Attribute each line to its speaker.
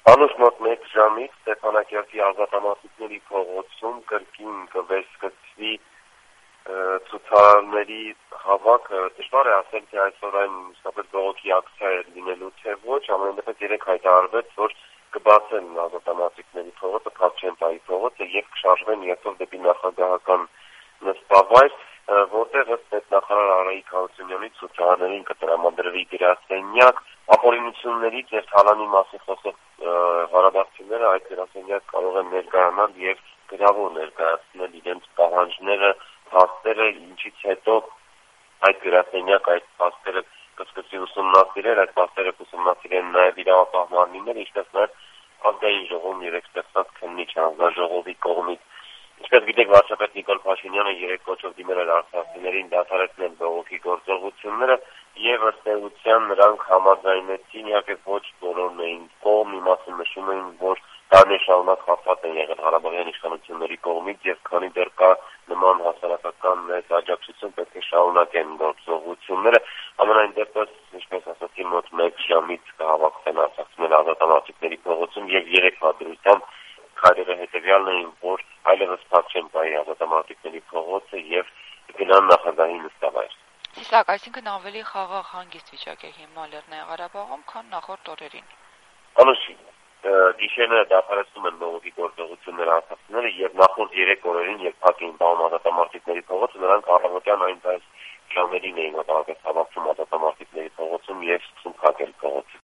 Speaker 1: Անուշ մոտ 1 ժամից Ստեփանակերտի ազատամարտիկների փողոցում կրկին կվերսկսվի ցուցարարների հավաքը։ Դժվար է ասել, թե այսօր այն իսկապես բողոքի ակցիա է լինելու թե ոչ, ամենայնիվ երեկ հայտարարվեց, որ կբացեն ազատամարտիկների փողոցը, Փափչենկայի փողոցը եւ կշարժվեն երթով դեպի նախագահական նստավայր, որտեղ ըստ պետնախարար Արայիկ Հարությունյանի ցուցարարներին կտրամադրվի գրասենյակ, ապօրինություններից եւ թալանի մասին խոսող հարաբերությունները այդ գրասենյակ կարող են ներկայանալ եւ գրավոր ներկայացնել իրենց պահանջները, փաստերը, ինչից հետո այդ գրասենյակ այդ փաստերը կսկսի ուսումնասիրել, այդ փաստերը կուսումնասիրեն նաեւ իրավապահ մարմինները, ինչպես նաեւ ազգային ժողովում երեք ստեղծած քննիչ հանձնաժողովի կողմից։ Ինչպես գիտեք, վարչապետ Նիկոլ Փաշինյանը երեք կոչով դիմել էր արցախցիներին դադարեցնել բողոքի գործողությունները եւ ըստ էության նրանք համաձայնեցին, իհարկե ոչ բոլորն էին կողմ, մի մասը նշում էին, որ տարիներ շարունակ խախտված են եղել Ղարաբաղյան իշխանությունների կողմից եւ քանի դեռ կա նման հասարակական մեծ աջակցություն, պետք է շարունակեն գործողությունները։ Ամենայն դեպս, ինչպես ասացի, մոտ 1 ժամից կհավաքվեն արցախցիներ ազատամարտիկների փողոցում եւ երեկվա դրությամբ քայլերը հետեւյալն էին, որ այլևս Փափչենկայի ազատամարտիկների փողոցը եւ գնան նախագահի նստավայր։
Speaker 2: Իսկ այսինքն ավելի խաղաղ հանգիստ վիճակ է հիմա Լեռնային Ղարաբաղում, քան նախորդ օրերին։
Speaker 1: Անուշ, գիշերները դադարեցնում են բողոքի գործողությունները արցախցիները եւ նախորդ 3 օրերին, երբ փակ էին տանում ազատամարտիկների փողոցը, նրանք առավոտյան այն ժամերին էին մոտավորապես հավաքվում ազատամարտիկների փողոցում եւ սկսում փակել փողոցը։